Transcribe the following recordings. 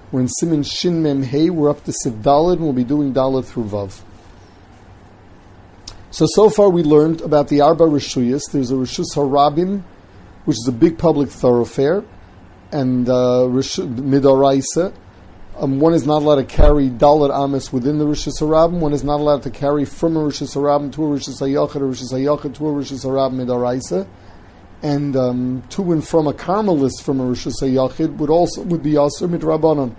We're in Siman Shin Mem Hey. We're up to Sif Daled, and we'll be doing Daled through Vav. So far we learned about the Arba Rishuyas. There's a Rishus HaRabim, which is a big public thoroughfare, and Midoraisa. One is not allowed to carry Daled Ames within the Rishus HaRabim. One is not allowed to carry from a Rishus HaRabim to a Rishus HaYachid, or Rishus HaYachid to a Rishus HaRabim Midoraisa. And to and from a Carmelist from a Rishus HaYachid would be Aser Midrabanan.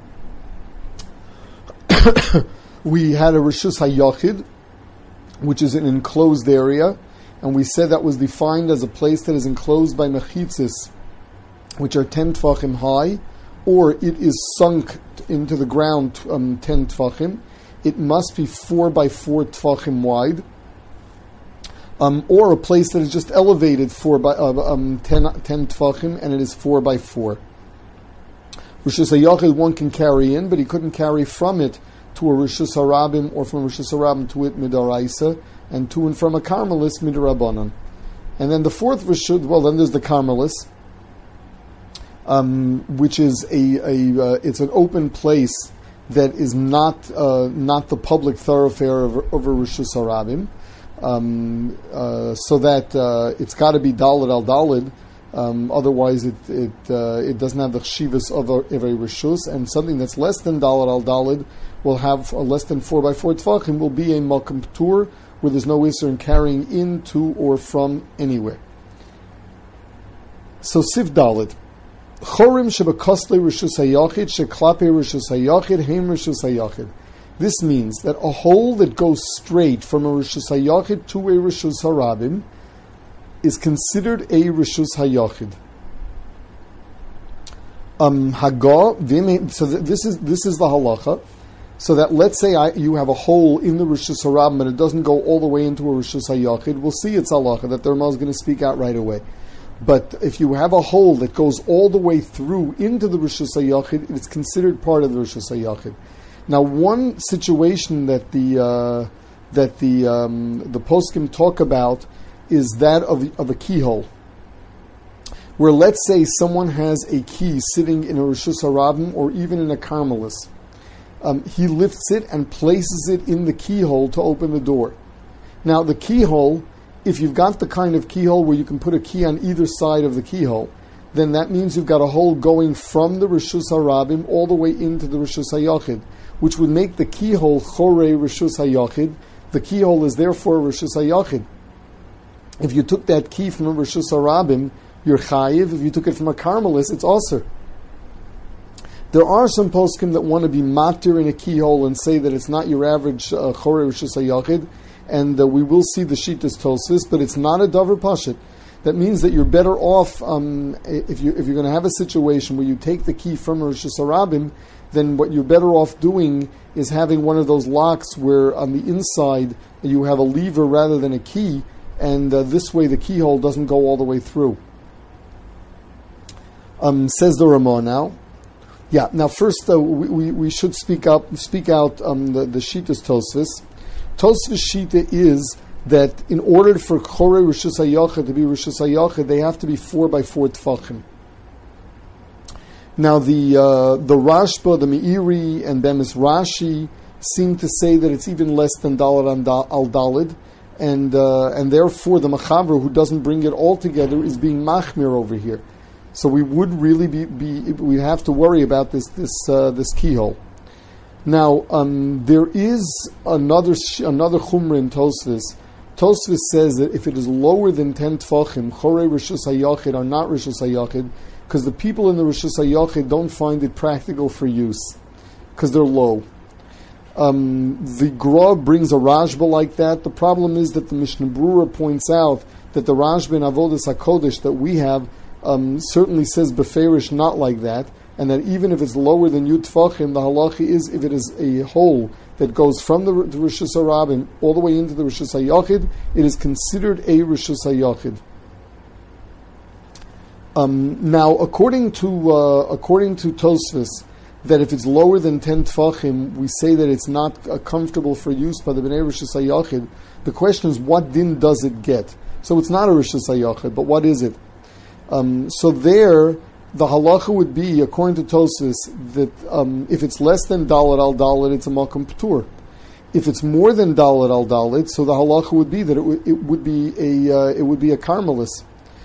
We had a Rishus HaYachid, which is an enclosed area, and we said that was defined as a place that is enclosed by mechitzis, which are 10 tfachim high, or it is sunk into the ground 10 tfachim. It must be 4 by 4 tfachim wide, or a place that is just elevated 4 by 10 tfachim, and it is 4 by 4. Rishus HaYachid one can carry in, but he couldn't carry from it to a Rishus HaRabim, or from a Rishus HaRabim to it Midoraisa, and to and from a Carmelist Midrabanan. And then the fourth Rishus, well, then there's the Carmelist, which is it's an open place that is not the public thoroughfare of a Rishus HaRabim, so that it's got to be Daled al Daled. Otherwise, it doesn't have the chshivas of a rishus, and something that's less than Daled al Daled will have less than 4 by 4 tefachim, will be a malkam ptur, where there's no issur in carrying in, to, or from anywhere. So Sif Daled, chorim shebakosle rishus hayachid sheklape rishus hayachid heim rishus hayachid. This means that a hole that goes straight from a rishus hayachid to a rishus harabim is considered a rishus hayachid. So this is the halacha. So that let's say you have a hole in the rishus harabim and it doesn't go all the way into a rishus hayachid. We'll see it's halacha that the Rama is going to speak out right away. But if you have a hole that goes all the way through into the rishus hayachid, it's considered part of the rishus hayachid. Now, one situation that the poskim talk about is that of a keyhole, where let's say someone has a key sitting in a rishus harabim or even in a Carmelist. He lifts it and places it in the keyhole to open the door. Now, the keyhole, if you've got the kind of keyhole where you can put a key on either side of the keyhole, then that means you've got a hole going from the rishus harabim all the way into the rishus hayachid, which would make the keyhole chorei rishus hayachid. The keyhole is therefore rishus hayachid. If you took that key from a rishus harabim, you're chayiv. If you took it from a Carmelist, it's aser. There are some poskim that want to be matir in a keyhole and say that it's not your average chorei rishus hayachid, and we will see the shitas tosis, but it's not a davar pashit. That means that you're better off if you're going to have a situation where you take the key from a rishus harabim, then what you're better off doing is having one of those locks where on the inside you have a lever rather than a key, and this way the keyhole doesn't go all the way through. Says the Ramah now. Yeah. Now, first we should speak out the shitas tosfos. Tosfos shita is that in order for chorei rishus hayachid to be rishus hayachid, they have to be 4 by 4 tefachim. Now, the Rashba, the Meiri, and Bemis Rashi seem to say that it's even less than Daled al Daled, and therefore the Machaber, who doesn't bring it all together, is being machmir over here. So we would really we have to worry about this keyhole. Now, there is another chumra in Tosfos. Tosfos says that if it is lower than 10 tfachim, chorei rishus hayachid are not rishus hayachid, because the people in the rishus hayachid don't find it practical for use, because they're low. The Gra brings a Rashba like that. The problem is that the Mishnah Brura points out that the Rashba in Avodas HaKodesh that we have certainly says beferish not like that, and that even if it's lower than Yud Tfachim, the halachi is if it is a hole that goes from the Rishus HaRabim all the way into the Rishus HaYachid, it is considered a Rishus HaYachid. Now, according to Tosfos, that if it's lower than 10 tfachim, we say that it's not comfortable for use by the Bnei Rishus HaYachid. The question is, what din does it get? So it's not a Rishus HaYachid, but what is it? So there, the halacha would be, according to Tosfos, that if it's less than dalet al dalet, it's a makom p'tur. If it's more than dalet al dalet, so the halacha would be that it would be a karmelis.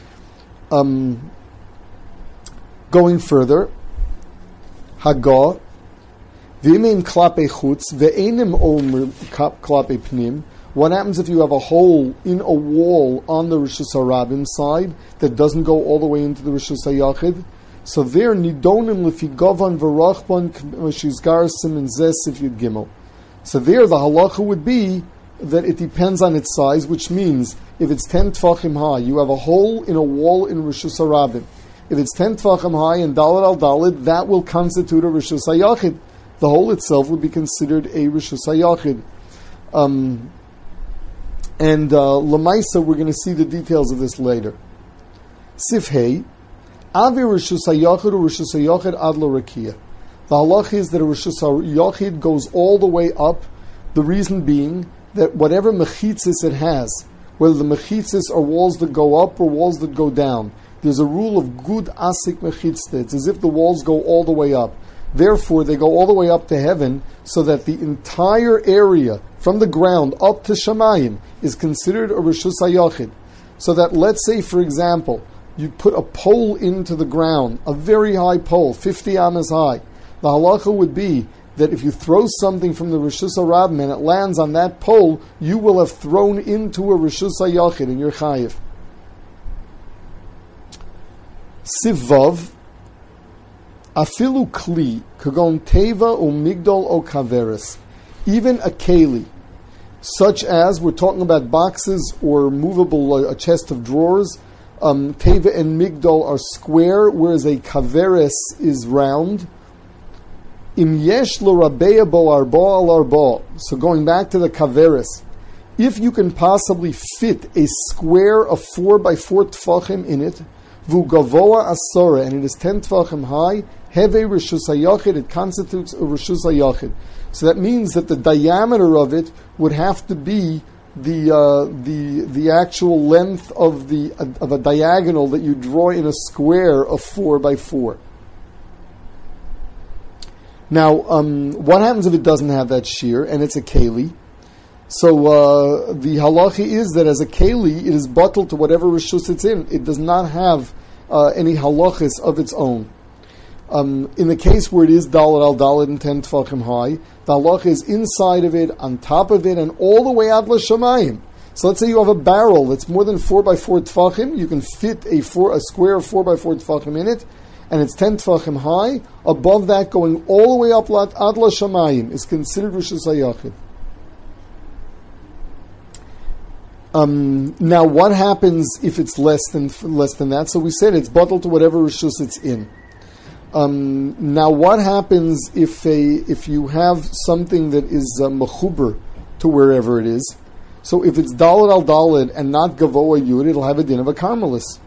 Going further, Hagah, v'imim klape chutz, ve'enim omer klape pnim. What happens if you have a hole in a wall on the Rishus HaRabim side that doesn't go all the way into the Rishus HaYachid? So there, nidonim lefi govan v'rachban shizgar simin zes if yud gimel. So there, the halacha would be that it depends on its size, which means if it's 10 tfachim high, you have a hole in a wall in Rishus HaRabim. If it's 10 tfachim high and dalet al dalet, that will constitute a Rishus HaYachid. The hole itself would be considered a Rishus HaYachid. And Lamaisa, we're going to see the details of this later. Sifhei, Avi Rishus HaYachid or Rishus HaYachid ad lo rakia. The halach is that a Rishus HaYachid goes all the way up, the reason being that whatever mechitzis it has, whether the mechitzis are walls that go up or walls that go down, there's a rule of good asik mechitzta. It's as if the walls go all the way up. Therefore, they go all the way up to heaven, so that the entire area from the ground up to Shamayim is considered a Rishus HaYachid. So that, let's say, for example, you put a pole into the ground, a very high pole, 50 amas high. The halacha would be that if you throw something from the Rishus HaRabim and it lands on that pole, you will have thrown into a Rishus HaYachid in your chayiv. Sivav, afilu kli, kagon teva o migdol o kaveris. Even a keli, such as, we're talking about boxes or movable, a chest of drawers, teva and migdol are square, whereas a kaveris is round. Im yesh lo rabeya bo arba al arba. So going back to the kaveris, if you can possibly fit a square of 4 by 4 tfachim in it, vu gavoa asora, and it is 10 tfachim high, heve rishus hayachid, it constitutes a rishus hayachid. So that means that the diameter of it would have to be the actual length of a diagonal that you draw in a square of 4 by 4. Now, what happens if it doesn't have that shear and it's a keli? So the halachi is that as a keli, it is bottled to whatever rishus it's in. It does not have any halachis of its own. In the case where it is dalet al dalet and 10 tfachim high, the halacha is inside of it, on top of it, and all the way ad l'shamayim. So let's say you have a barrel that's more than 4 by 4 tfachim. You can fit a square of 4 by 4 tfachim in it, and it's 10 tfachim high. Above that, going all the way up ad l'shamayim, is considered rishus hayachid. Now, what happens if it's less than that? So we said it's bottled to whatever rishus it's in. Now, what happens if you have something that is mechuber to wherever it is? So if it's dalet al dalet and not gavoa yud, it'll have a din of a karmelis.